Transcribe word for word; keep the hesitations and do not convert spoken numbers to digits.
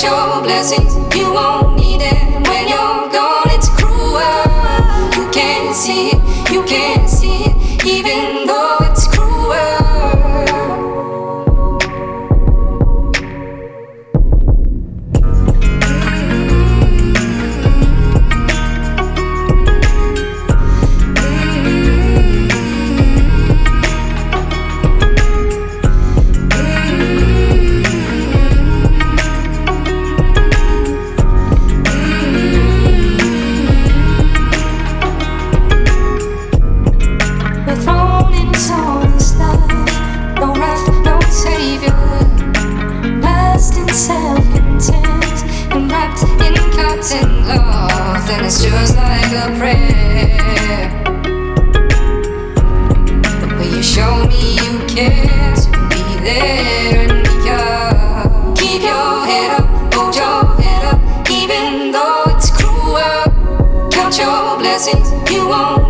Count your blessings, you won't need them when you're gone. It's cruel. You can't see it, you can't see it, even though it's cruel. Self-content and wrapped in cotton cloth, and it's just like a prayer. But will you show me you care to be there and be yours? Keep your head up, hold your head up, even though it's cruel. Count your blessings, you won't